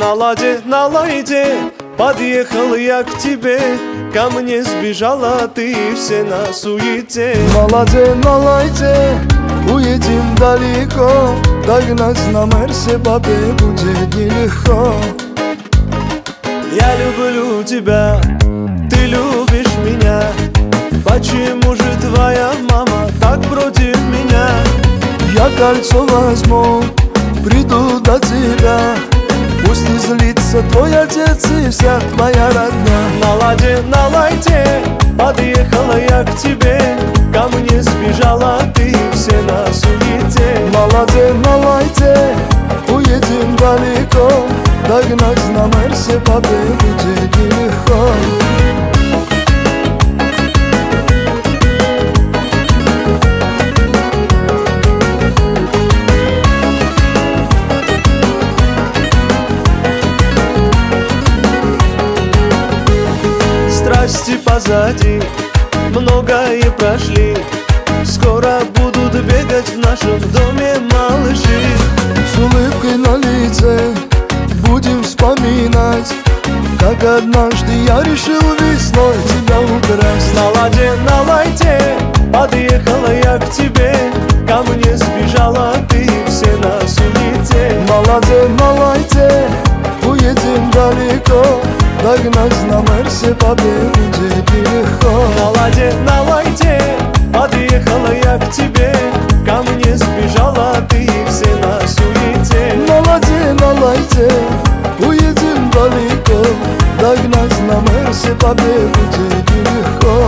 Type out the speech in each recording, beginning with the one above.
На ладе, подъехал я к тебе, ко мне сбежала ты, все на суете. На ладе, уедем далеко, догнать на Мерсе бабе будет нелегко. Я люблю тебя, ты любишь меня, почему же твоя мама так против меня? Я кольцо возьму, приду до тебя, пусть не злится твой отец и вся твоя родня. На ладе, подъехала я к тебе, ко мне сбежала ты, все на суете. На ладе, уедем далеко, догнать на Мерсе бабе будет нелегко. Страсти позади, многое прошли, скоро будут бегать в нашем доме малыши. С улыбкой на лице будем вспоминать, как однажды я решил весной тебя украсть. На ладе, подъехала я к тебе, ко мне сбежала ты, все на суете. На ладе, уедем далеко, догнать на Мерсе бабе будет нелегко. На ладе, подъехала я к тебе, ко мне сбежала ты, все на суете. На ладе, уедем далеко, догнать на Мерсе бабе будет нелегко.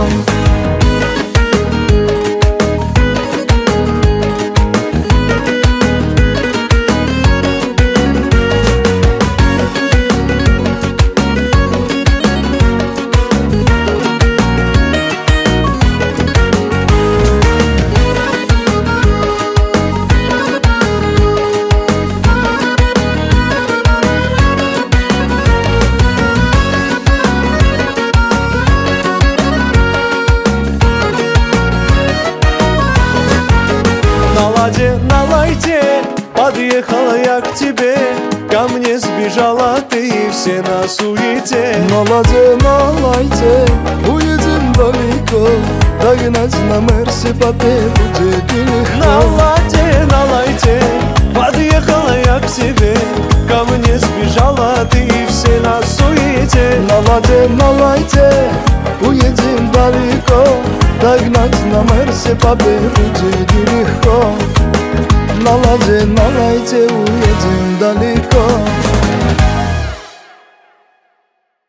На ладе, подъехала я к тебе, ко мне сбежала ты, все на суете. На ладе, уедем далеко, догнать на Мерсе бабе будет нелегко. На ладе, подъехала я к тебе, ко мне сбежала ты, все на суете. На ладе, уедем далеко, догнать на Мерсе бабе будет нелегко. На ладе, уедем далеко.